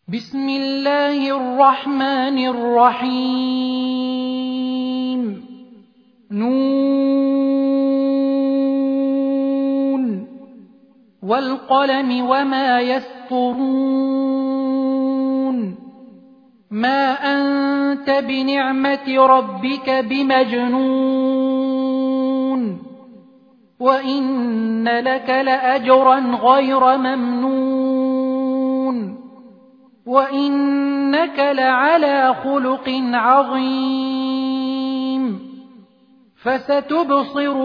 بسم الله الرحمن الرحيم. نون والقلم وما يسطرون. ما أنت بنعمة ربك بمجنون، وإن لك لأجرا غير ممنون، وإنك لعلى خلق عظيم. فستبصر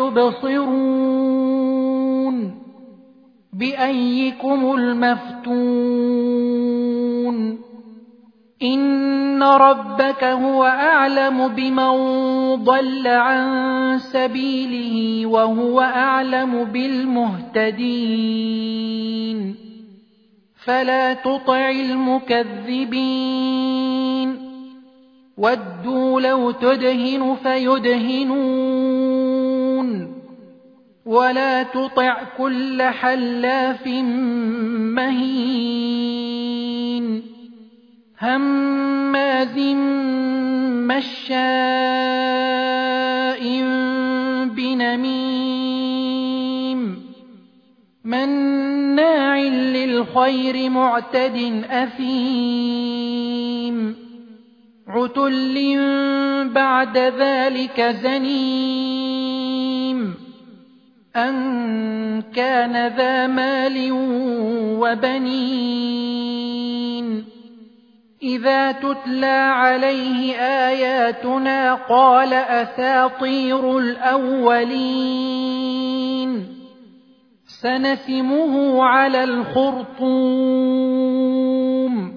ويبصرون بأيكم المفتون. إن ربك هو أعلم بمن ضل عن سبيله وهو أعلم بالمهتدين. فلا تطع المكذبين، ودوا لو تدهن فيدهنون. ولا تطع كل حلاف مهين، هماز مشاء بنميم، مناع للخير معتد أثيم، عتل بعد ذلك زنيم، أن كان ذا مال وبنين. إذا تتلى عليه آياتنا قال أساطير الأولين. سنسمه على الخرطوم.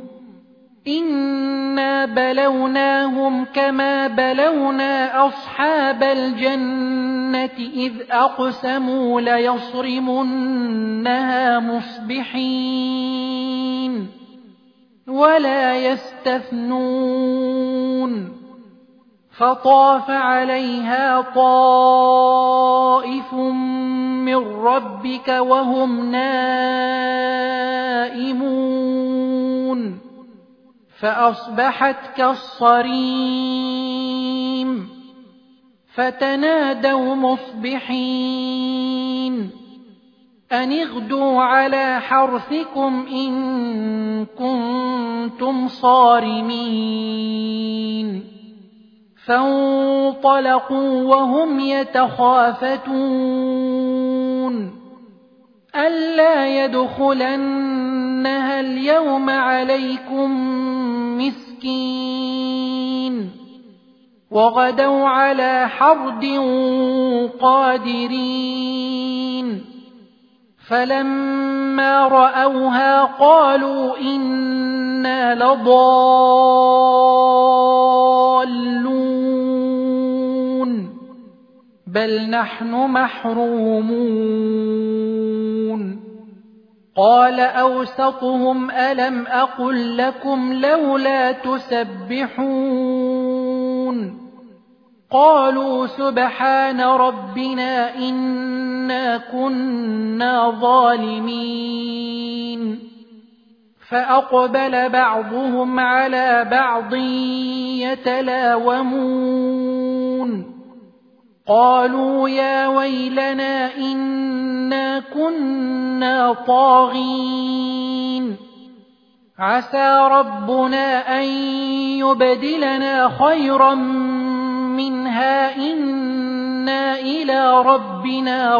إنا بلوناهم كما بلونا أصحاب الجنة إذ أقسموا ليصرمنها مصبحين ولا يستثنون. فطاف عليها طائف من ربك وهم نائمون، فأصبحت كالصريم. فتنادوا مصبحين أن اغدوا على حرثكم إن كنتم صارمين. فانطلقوا وهم يتخافتون ألا يدخلنها اليوم عليكم مسكين. وغدوا على حرد قادرين. فلما رأوها قالوا إنا لضالون بل نحن محرومون. قال أوسطهم ألم أقل لكم لولا تسبحون. قالوا سبحان ربنا إنا كنا ظالمين. فأقبل بعضهم على بعض يتلاومون. قالوا يا ويلنا إنا كنا طاغين. عسى ربنا أن يبدلنا خيرا منها إنا إلى ربنا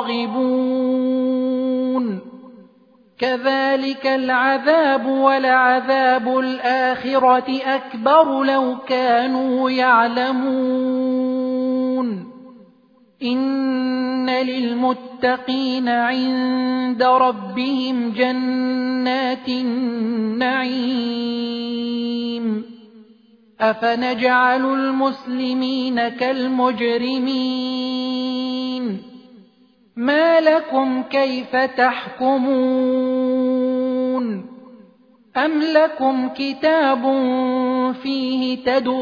راغبون. كذلك العذاب ولعذاب الآخرة أكبر لو كانوا يعلمون. إن للمتقين عند ربهم جنات النعيم. أفنجعل المسلمين كالمجرمين. ما لكم كيف تحكمون. أم لكم كتاب فيه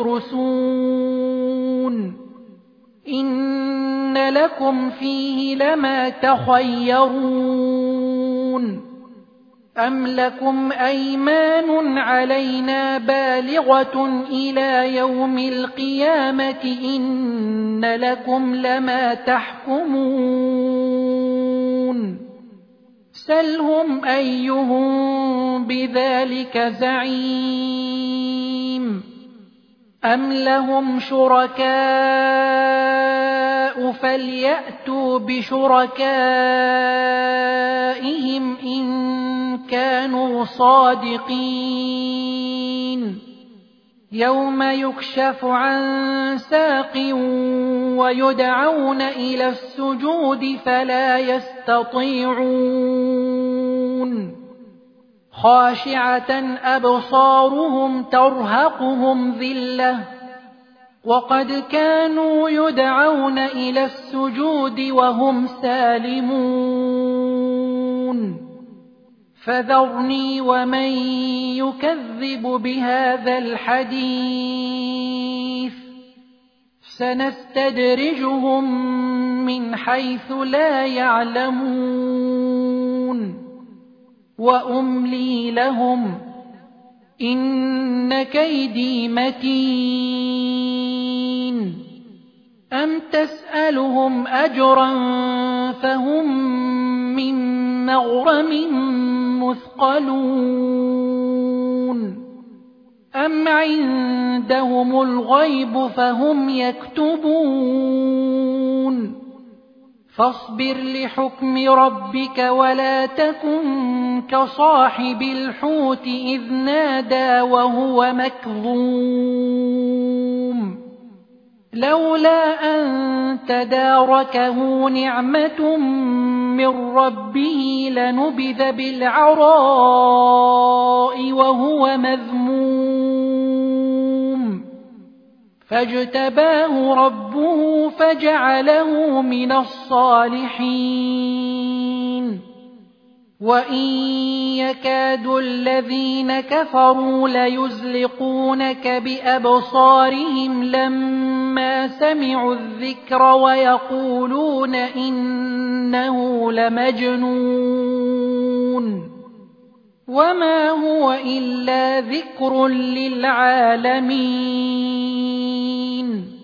تدرسون. إن لكم فيه لما تخيرون. أم لكم أيمان علينا بالغة إلى يوم القيامة إن لكم لما تحكمون سلهم أيهم بذلك زعيم أم لهم شركاء فليأتوا بشركائهم إن كانوا صادقين يوم يكشف عن ساق ويدعون إلى السجود فلا يستطيعون خاشعة أبصارهم ترهقهم ذلة وقد كانوا يدعون إلى السجود وهم سالمون فذرني ومن يكذب بهذا الحديث سنستدرجهم من حيث لا يعلمون وأملي لهم إن كيدي متين أم تسألهم أجرا فهم من مغرم مثقلون أم عندهم الغيب فهم يكتبون فاصبر لحكم ربك ولا تكن كصاحب الحوت إذ نادى وهو مكظوم لولا أن تداركه نعمة من ربه لنبذ بالعراء وهو مذموم فاجتباه ربه فجعله من الصالحين وإن يكاد الذين كفروا ليزلقونك بأبصارهم لما سمعوا الذكر ويقولون إنه لمجنون وما هو إلا ذكر للعالمين